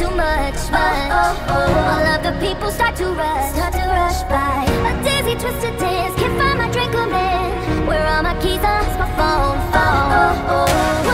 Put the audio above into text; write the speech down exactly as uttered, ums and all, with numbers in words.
too much, much. All of the people start to rush, start to rush by. A dizzy, twisted dance, can't find my drink, I'm in. Where are my keys? Lost my phone, phone.